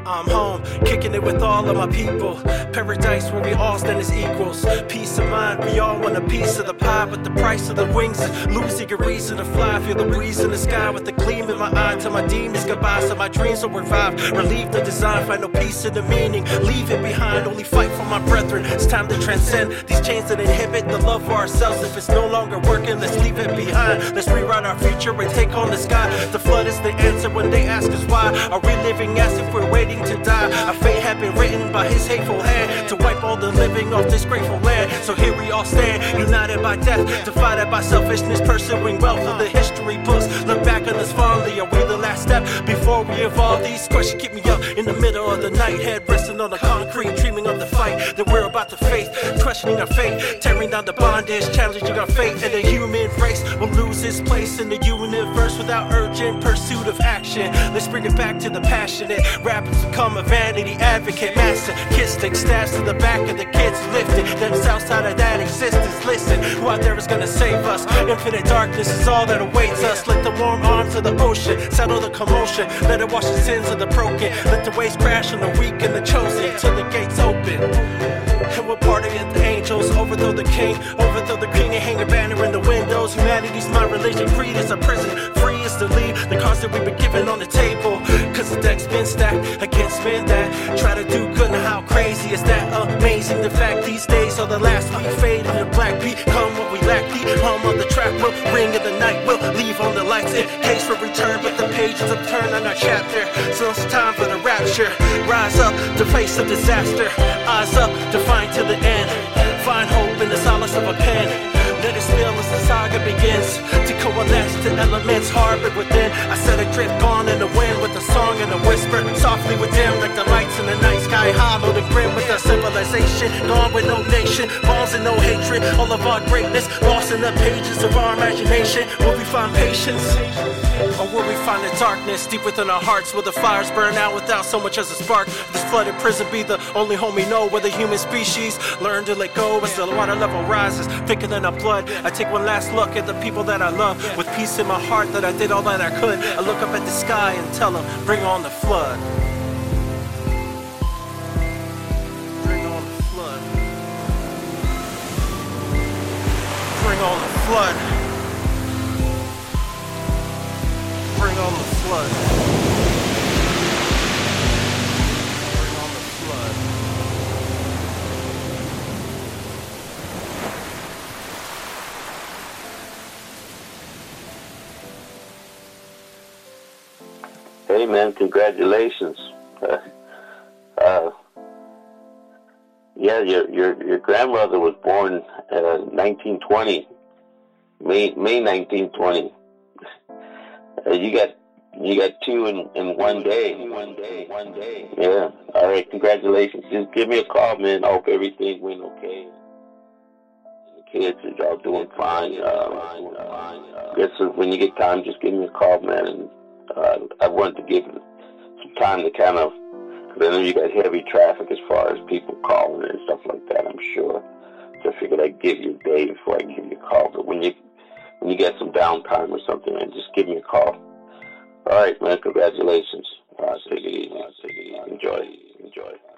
I'm home, kicking it with all of my people. Paradise where we all stand as equals. Peace of mind, we all want a piece of the pie, but the price of the wings is losing your reason to fly. Feel the breeze in the sky with the gleam in my eye. Tell my demons goodbye so my dreams will revive. Relieve the design, find no peace in the meaning. Leave it behind, only fight for my brethren. It's time to transcend these chains that inhibit the love for ourselves. If it's no longer working, let's leave it behind. Let's rewrite our future and take on the sky. The flood is the answer when they ask us why. Are we living as if we're waiting to die? Our fate had been written by his hateful hand to wipe all the living off this grateful land. So here we all stand, united by death, divided by selfishness, pursuing wealth of the history books. Look back on us fondly, are we the last step before we evolve? These questions keep me up in the middle of the night, head resting on the concrete, dreaming of the fight that we're about to face, questioning our fate, tearing down the bondage, challenging our fate. And the human race will lose its place in the universe without urgent pursuit of action. Let's bring it back to the passionate. Rappers become a vanity advocate, master kistic stabs to the back of the kids lifted themselves out of that existence. Listen, who out there is gonna save us? Infinite darkness is all that awaits us. Let the warm arms of the ocean settle the commotion. Let it wash the sins of the broken. Let the waves crash on the weak and the chosen till the gates open. And we're part of it, the angels. Overthrow the king and hang a banner in the windows. Humanity's my religion, creed is a prison. Free is to leave the cards that we've been given on the table. Cause the deck's been stacked, I can't spin that. Try to do good, and how crazy is that? Amazing, the fact these days are the last. We fade in the black beat, come what we lack. The hum of the track will ring in the night. We'll leave on the lights in case for return, but the pages have turned on our chapter. So it's time for the rapture. Rise up to face the disaster. Eyes up to find to the end. Find hope in the solace of a pen. Let it spill as the saga begins to coalesce to elements harbored within. I set adrift, gone in the wind with a song and a whisper, softly within like the lights in the night sky, hollowed and grim with our civilization, gone with no nation, balls and no hatred. All of our greatness lost in the pages of our imagination. Will we find patience? Or will we find the darkness deep within our hearts? Will the fires burn out without so much as a spark? This flooded prison be the only home we know, where the human species learn to let go as the water level rises thicker than our blood. I take one last look at the people that I love, with peace in my heart that I did all that I could. I look up at the sky and tell them, bring on the flood. Bring on the flood. Bring on the flood. Bring on the flood. Bring on the flood. Hey man, congratulations. Yeah, your grandmother was born 1920, May 1920. You got two in one day. Yeah. All right. Congratulations. Just give me a call, man. I hope everything went okay. The kids are all doing fine. Guess when you get time, just give me a call, man. And I wanted to give some time to kind of, because I know you got heavy traffic as far as people calling and stuff like that, I'm sure. So I figured I'd give you a day before I give you a call. But when you get some downtime or something, man, just give me a call. All right, man, congratulations. Take it easy. Enjoy.